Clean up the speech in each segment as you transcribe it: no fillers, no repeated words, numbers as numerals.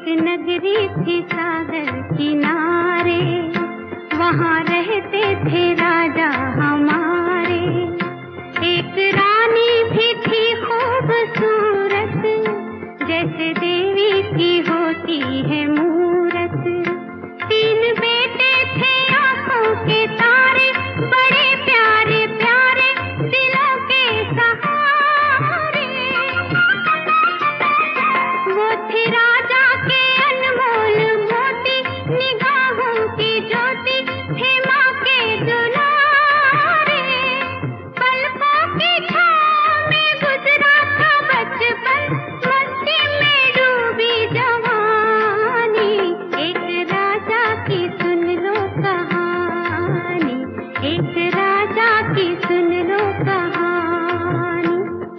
नगरी थी सागर किनारे, वहाँ रहते थे राजा हमारे। एक रानी भी थी खूबसूरत, जैसे देवी की होती है मूरत। 3 बेटे थे आंखों के तारे, बड़े प्यारे प्यारे दिलों के सहारे। वो थे राजा के अनमोल मोती, निगाहों की ज्योति थे माँ के दुलारे। पलकों की छाँव में गुजरा था बचपन, मस्ती में डूबी जवानी। एक राजा की सुन लो कहानी, एक राजा की सुन लो कहानी।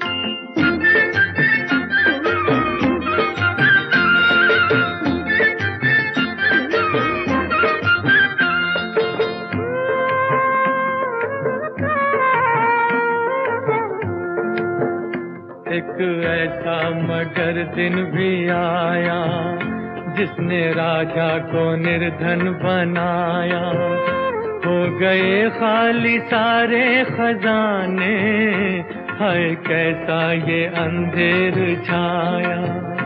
एक ऐसा मगर दिन भी आया, जिसने राजा को निर्धन बनाया। हो गए खाली सारे खजाने, हाय कैसा ये अंधेर छाया।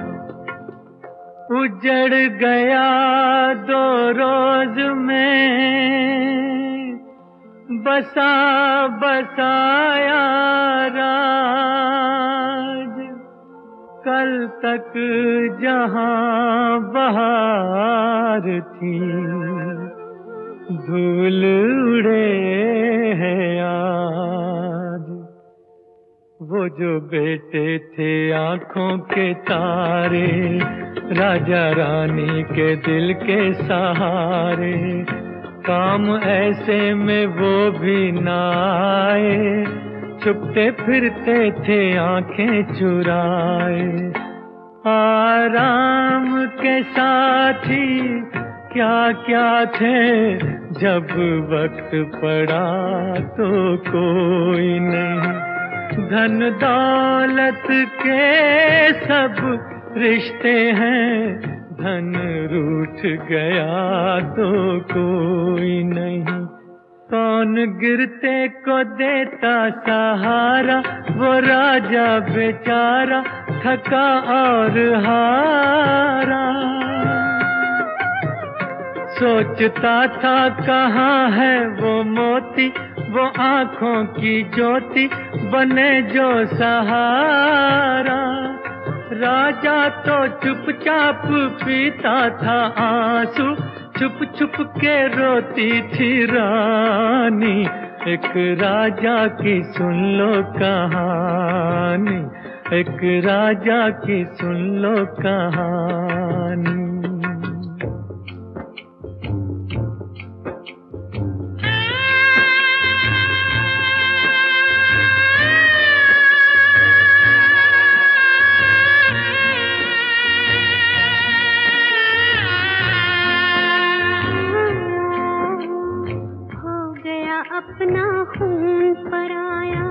उजड़ गया 2 रोज में बसा बसाया राज। कल तक जहां बहार थी, धूल उड़े हैं आज। वो जो बेटे थे आंखों के तारे, राजा रानी के दिल के सहारे। काम ऐसे में वो भी ना आए, छुपते फिरते थे आंखें चुराए। आराम के साथी क्या क्या थे, जब वक्त पड़ा तो कोई नहीं। धन दौलत के सब रिश्ते हैं, धन रूठ गया तो कोई नहीं। कौन गिरते को देता सहारा, वो राजा बेचारा थका और हारा। सोचता था कहाँ है वो मोती, वो आँखों की ज्योति बने जो सहारा। राजा तो चुपचाप पीता था आंसू, छुप छुप के रोती थी रानी। एक राजा की सुन लो कहानी, एक राजा की सुन लो कहानी। अपना खून पराया,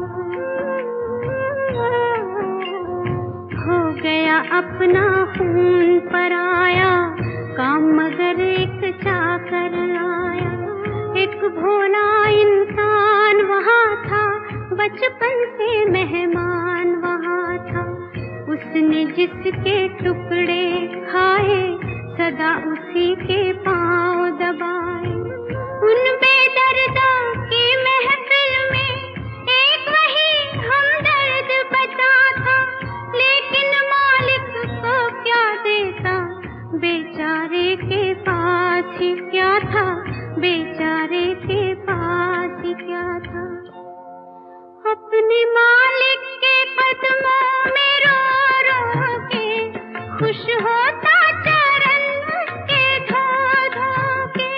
हो गया अपना खून पराया। काम मगर एक चाकर आया, एक भोला इंसान वहाँ था, बचपन से मेहमान वहाँ था। उसने जिसके टुकड़े खाए, सदा उसी के पाँव दबाए। उन बेदर्दों की महफिल में एक वही हमदर्द बचा था, लेकिन मालिक को क्या देता, बेचारे के पास ही क्या था, बेचारे के पास ही क्या था। अपने मालिक के कदमों में रो रो के खुश होता चरण उसके धो धो के।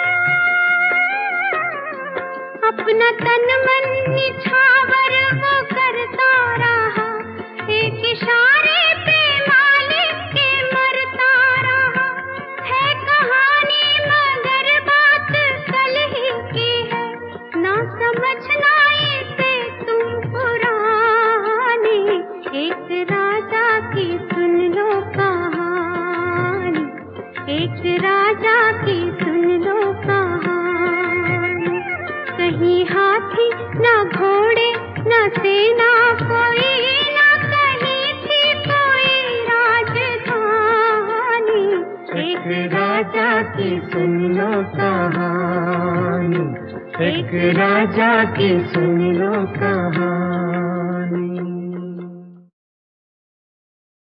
अपना तन मन निछावर वो करता रहा, एक इशारे पे मालिक के मरता रहा। है कहानी मगर बात कल ही की है, ना समझना इसे तुम पुरानी। एक राजा की सुन लो कहानी। कहीं हाथी न घोड़े न सेना कोई, न कहीं थी कोई राजधानी। एक राजा की सुन लो कहानी, एक राजा की सुन लो कहानी।